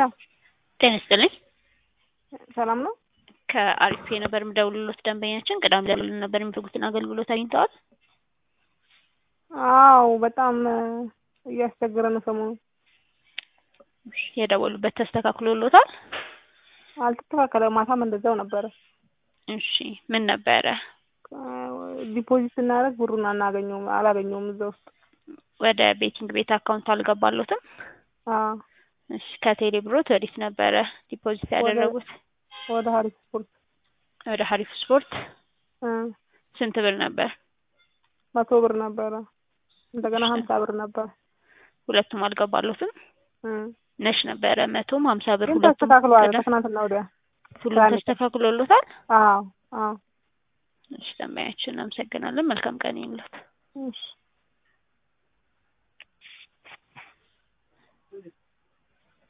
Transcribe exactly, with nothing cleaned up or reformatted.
ጤና ይስጥልኝ። ሰላም ነው? ከአሪፍ የነበር ምደውልሎት ደንበኛችን ቅዳሜ ደውለን ነበር የሚፈልጉትን አገልግሎት አግኝተዋል? አዎ በጣም እያስቸገረ ነው ሰሞኑን። የደወሉበት ተስተካክሎሎታል? አልተስተካከለም። ማታም እንደዛው ነበረ። እሺ ምን ነበረ? ዲፖዚት እናደርግ ብሩን አናገኘውም አላገኘውም እዛ ውስጥ። ወደ ቤቲንግ ቤት አካውንት አልገባሎትም? አዎ። እሺ ከቴሌ ብሮት ወዴት ነበረ ዲፖዚት ያደረጉት? ወደ ሀሪፍ ስፖርት። ወደ ሀሪፍ ስፖርት? እ ስንት ብር ነበር? መቶ ብር ነበረ። እንደገና ሀምሳ ብር ነበር። ሁለቱም አልገባሎትም? እ ነሽ ነበረ መቶም ሀምሳ ብር ግን ሁለቱም ተስተካክሏል። ከትናንትና ወዲያ ሁሉም ተስተካክሎሎታል? አዎ አዎ። እሺ ደንበኛችን እናመሰግናለን። መልካም ቀን ይሁንልዎት። እሺ